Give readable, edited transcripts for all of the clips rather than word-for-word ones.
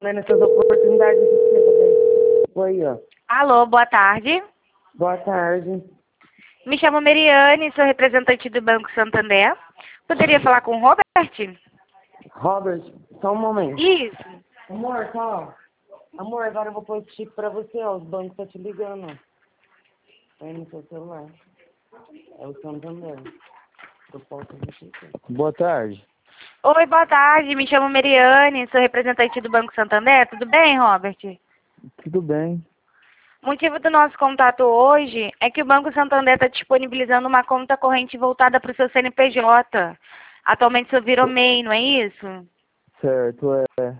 nessas oportunidades de você. Oi, ó. Alô, boa tarde. Boa tarde. Me chamo Meriane, sou representante do Banco Santander. Poderia falar com o Robert? Robert, só um momento. Isso. Amor, tá. Amor, agora eu vou pôr esse chip pra você, ó. Os bancos tá te ligando. Aí no seu celular. É o Santander. Eu posso registrar. Boa tarde. Oi, boa tarde. Me chamo Meriane, sou representante do Banco Santander. Tudo bem, Robert? Tudo bem? O motivo do nosso contato hoje é que o Banco Santander está disponibilizando uma conta corrente voltada para o seu CNPJ. Atualmente o senhor virou MEI, não é isso? Certo, é.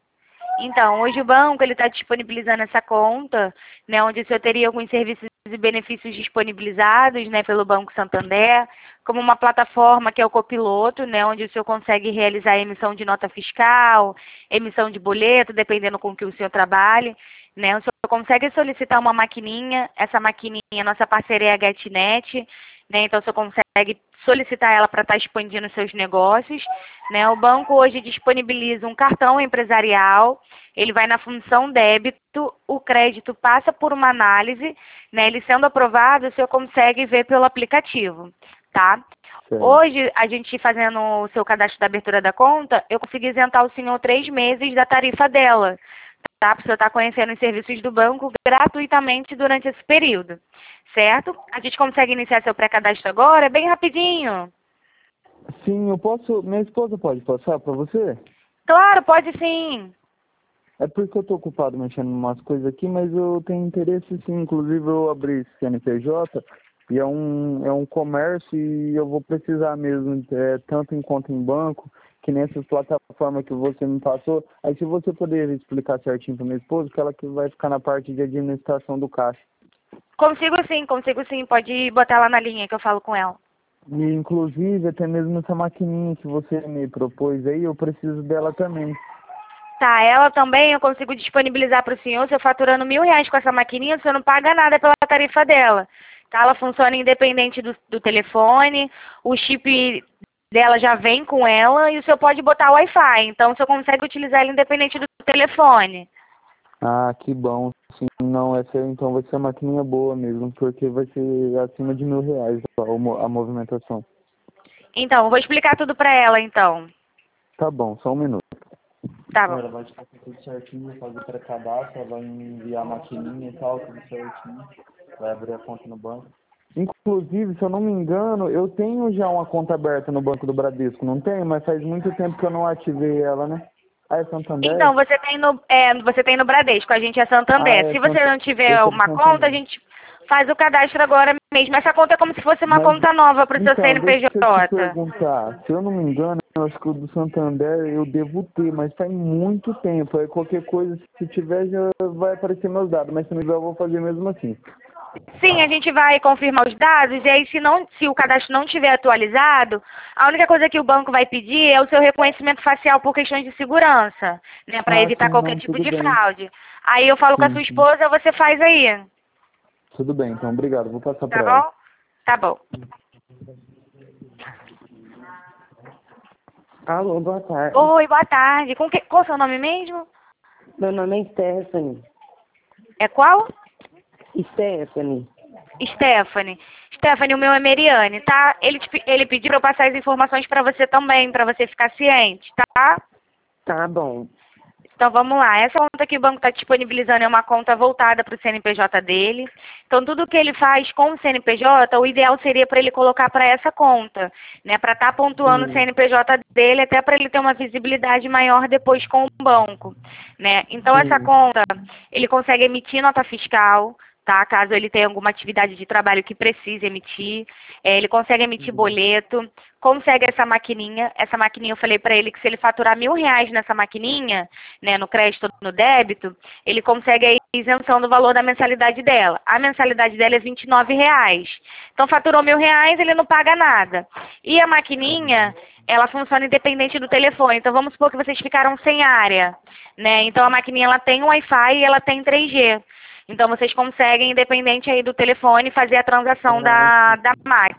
Então, hoje o banco ele está disponibilizando essa conta, né, onde o senhor teria alguns serviços e benefícios disponibilizados, né, pelo Banco Santander, como uma plataforma que é o Copiloto, né, onde o senhor consegue realizar a emissão de nota fiscal, emissão de boleto, dependendo com que o senhor trabalhe, né, o senhor consegue solicitar uma maquininha, essa maquininha, nossa parceria é a GetNet, né, então o senhor consegue solicitar ela para estar expandindo seus negócios, né, o banco hoje disponibiliza um cartão empresarial, ele vai na função débito, o crédito passa por uma análise, né, ele sendo aprovado, o senhor consegue ver pelo aplicativo, tá? Certo. Hoje, a gente fazendo o seu cadastro da abertura da conta, eu consegui isentar o senhor 3 meses da tarifa dela, tá? Para o senhor estar conhecendo os serviços do banco gratuitamente durante esse período, certo? A gente consegue iniciar seu pré-cadastro agora, é bem rapidinho. Sim, eu posso. Minha esposa pode passar para você? Claro, pode sim. É porque eu tô ocupado mexendo em umas coisas aqui, mas eu tenho interesse sim. Inclusive eu abri esse CNPJ e é um comércio e eu vou precisar mesmo, tanto em conta em banco, que nessas plataformas que você me passou. Aí se você puder explicar certinho para minha esposa, que ela que vai ficar na parte de administração do caixa. Consigo sim. Pode botar ela na linha que eu falo com ela. E inclusive até mesmo essa maquininha que você me propôs aí, eu preciso dela também. Tá, ela também eu consigo disponibilizar para o senhor, se eu faturando R$ 1.000 com essa maquininha, o senhor não paga nada pela tarifa dela. Tá? Ela funciona independente do telefone, o chip dela já vem com ela e o senhor pode botar Wi-Fi, então o senhor consegue utilizar ela independente do telefone. Ah, que bom. Sim, não, essa então vai ser uma maquininha boa mesmo, porque vai ser acima de R$ 1.000 a movimentação. Então, eu vou explicar tudo para ela, então. Tá bom, só um minuto. Tá bom. Ela vai te passar tudo certinho, fazer pré-cadastro, ela vai me enviar a maquininha e tal, tudo certinho. Vai abrir a conta no banco. Inclusive, se eu não me engano, eu tenho já uma conta aberta no Banco do Bradesco, não tenho? Mas faz muito tempo que eu não ativei ela, né? Ah, é Santander? Então, você tem no Bradesco, a gente é Ah, Santander. é Se você não tiver esse é do uma conta, a Santander. gente faz o cadastro agora mesmo. Essa conta é como se fosse uma Mas, conta nova para o seu então, deixa eu te CNPJ. perguntar. Se eu não me engano, eu acho que o do Santander eu devo ter, mas faz muito tempo. Aí qualquer coisa, se tiver, já vai aparecer meus dados. Mas se não tiver, eu vou fazer mesmo assim. Sim, a gente vai confirmar os dados e aí se o cadastro não tiver atualizado, a única coisa que o banco vai pedir é o seu reconhecimento facial por questões de segurança, né, para Ah, evitar sim, qualquer não, tipo tudo de bem. fraude. Aí eu falo com a sua Sim, sim. esposa, você faz aí, Tudo bem, então, obrigado. Vou passar tá para ela. bom? Tá bom. Alô, boa tarde. Oi, boa tarde. Qual o seu nome mesmo? Meu nome é Stephanie. É qual? Stephanie. Stephanie. Stephanie, o meu é Meriane, tá? Ele pediu para eu passar as informações para você também, para você ficar ciente, tá? Tá bom. Então vamos lá. Essa conta que o banco está disponibilizando é uma conta voltada para o CNPJ dele. Então tudo que ele faz com o CNPJ, o ideal seria para ele colocar para essa conta, né? Para estar pontuando o Sim. CNPJ dele, até para ele ter uma visibilidade maior depois com o banco, né? Então essa Sim. conta, ele consegue emitir nota fiscal, tá? Caso ele tenha alguma atividade de trabalho que precise emitir, ele consegue emitir boleto, consegue essa maquininha. Essa maquininha eu falei para ele que se ele faturar R$ 1.000 nessa maquininha, né, no crédito ou no débito, ele consegue a isenção do valor da mensalidade dela. A mensalidade dela é R$ 29. Então faturou R$ 1.000, ele não paga nada. E a maquininha, ela funciona independente do telefone. Então vamos supor que vocês ficaram sem área, né? Então a maquininha ela tem Wi-Fi e ela tem 3G. Então vocês conseguem, independente aí do telefone, fazer a transação da máquina.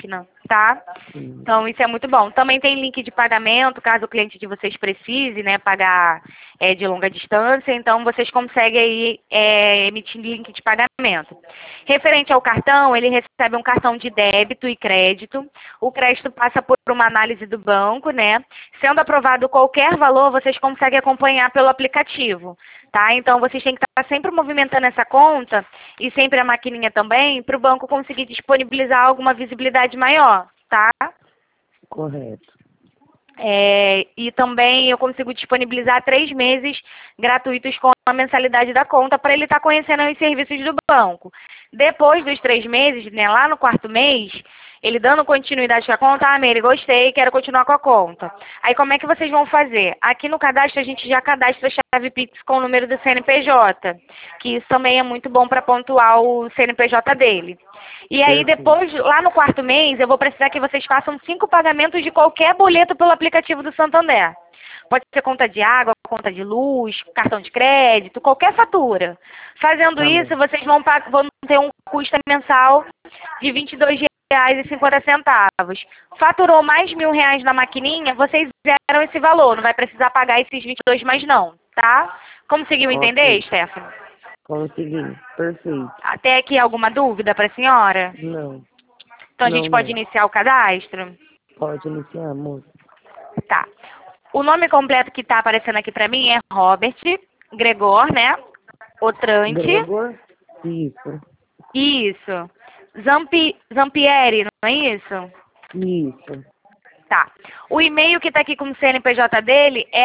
tá? Sim. Então, isso é muito bom. Também tem link de pagamento, caso o cliente de vocês precise, né, pagar de longa distância. Então, vocês conseguem aí emitir link de pagamento. Referente ao cartão, ele recebe um cartão de débito e crédito. O crédito passa por uma análise do banco, né? Sendo aprovado qualquer valor, vocês conseguem acompanhar pelo aplicativo, tá? Então, vocês têm que estar sempre movimentando essa conta e sempre a maquininha também, para o banco conseguir disponibilizar alguma visibilidade maior, tá? Correto. E também eu consigo disponibilizar 3 meses gratuitos com a mensalidade da conta para ele estar conhecendo os serviços do banco. Depois dos 3 meses, né, lá no 4º mês, ele dando continuidade com a conta, Meire, gostei, quero continuar com a conta. Aí como é que vocês vão fazer? Aqui no cadastro a gente já cadastra a chave Pix com o número do CNPJ, que isso também é muito bom para pontuar o CNPJ dele. E aí depois, lá no 4º mês, eu vou precisar que vocês façam 5 pagamentos de qualquer boleto pelo aplicativo do Santander. Pode ser conta de água, conta de luz, cartão de crédito, qualquer fatura. Fazendo isso, vocês vão ter um custo mensal de R$ 22,50. Faturou mais R$ 1.000 na maquininha, vocês zeram esse valor. Não vai precisar pagar esses 22 mais não, tá? Conseguiu entender, Stephanie? Consegui. Perfeito. Até aqui alguma dúvida para a senhora? Não. Então a gente pode iniciar o cadastro? Pode iniciar, moça. Tá. O nome completo que está aparecendo aqui para mim é Robert Gregor, né? Otrante. Gregor? Isso. Isso. Zampieri, não é isso? Isso. Tá. O e-mail que está aqui com o CNPJ dele é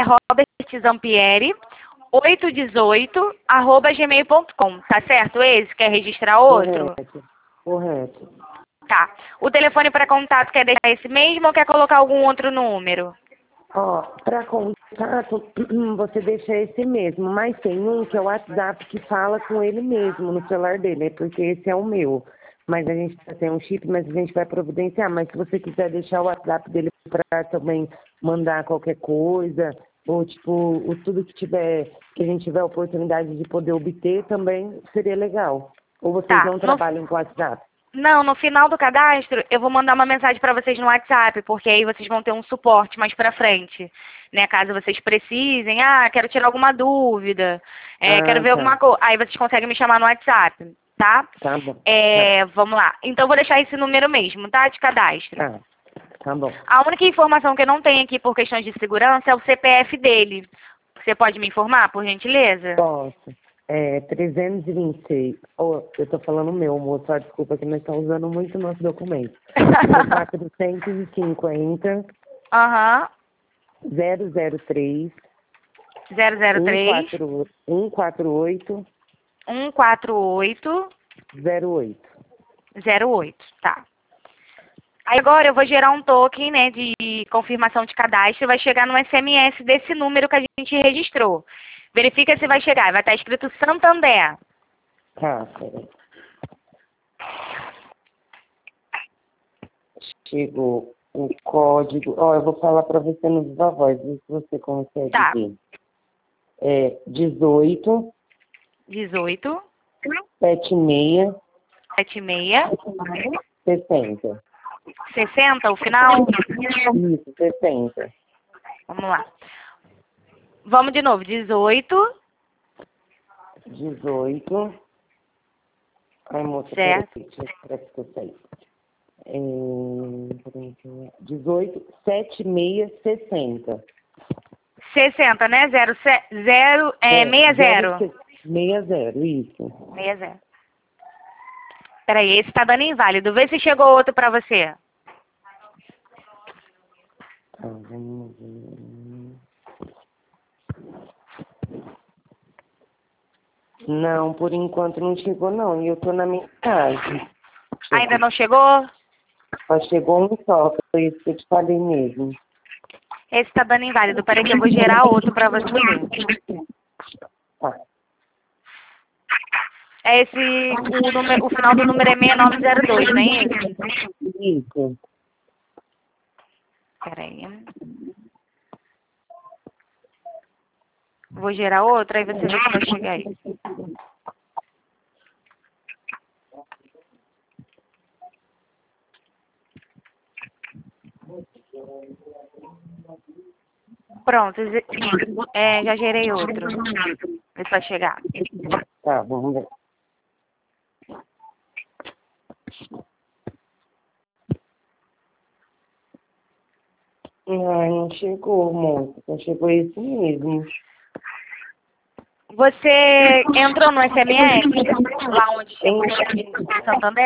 robertzampieri818@gmail.com. Tá certo esse? Quer registrar outro? Correto. Tá. O telefone para contato quer deixar esse mesmo ou quer colocar algum outro número? Ó, para contato, você deixa esse mesmo, mas tem um que é o WhatsApp que fala com ele mesmo no celular dele, porque esse é o meu. Mas a gente tem um chip, mas a gente vai providenciar. Mas se você quiser deixar o WhatsApp dele para também mandar qualquer coisa, ou tipo, tudo que a gente tiver oportunidade de poder obter também seria legal. Ou vocês não trabalham com WhatsApp? Não, no final do cadastro eu vou mandar uma mensagem para vocês no WhatsApp, porque aí vocês vão ter um suporte mais para frente, né? Caso vocês precisem, quero tirar alguma dúvida, quero ver alguma coisa, aí vocês conseguem me chamar no WhatsApp, tá? Tá bom. Vamos lá. Então eu vou deixar esse número mesmo, tá? De cadastro. Tá bom. A única informação que eu não tenho aqui por questões de segurança é o CPF dele. Você pode me informar, por gentileza? Posso. 326. Eu tô falando o meu, moço. Desculpa que nós estamos usando muito o nosso documento. 450. 003. 003. 148. 148. 08. 08, tá. Aí agora eu vou gerar um token, né, de confirmação de cadastro, vai chegar no SMS desse número que a gente registrou. Verifica se vai chegar, vai estar escrito Santander. Tá, peraí. Chegou o código. Eu vou falar para você no viva voz, ver se você consegue ver. 18. 76. 60. 60, o final? Isso, 60. Vamos lá. Vamos de novo. 18. Ai, moça, certo. Parece que eu saí. 18, 76, 60. 60, né? 60. 60, isso. 60. Peraí, esse tá dando inválido. Vê se chegou outro pra você. Vamos ver. Não, por enquanto não chegou não. E eu tô na minha casa. Ainda não chegou? Só chegou um só, foi isso que eu te falei mesmo. Esse tá dando inválido. Peraí que eu vou gerar outro pra você. Tá. O final do número é 6902, não é isso? Isso. Peraí. Vou gerar outro, aí você vê se vai chegar aí. Pronto, já gerei outro. Vê se vai chegar. Tá, vamos ver. Ai, não chegou, moça. Não chegou esse mesmo. Você entrou no SMS, lá onde chegou o Santander?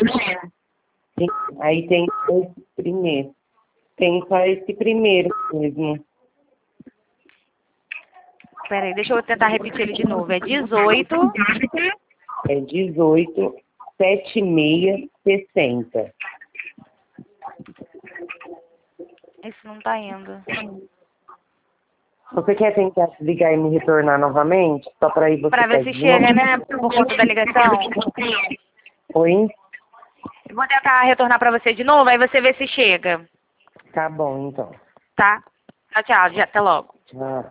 Aí tem esse primeiro. Tem só esse primeiro mesmo. Peraí, deixa eu tentar repetir ele de novo. É 18. É 18, 76, 60. Esse não tá indo. Você quer tentar ligar e me retornar novamente? Só para aí você Pra ver se chega, né? Por conta da ligação. Oi? Vou tentar retornar pra você de novo, aí você vê se chega. Tá bom, então. Tá? Tchau, tchau. Até logo. Tchau.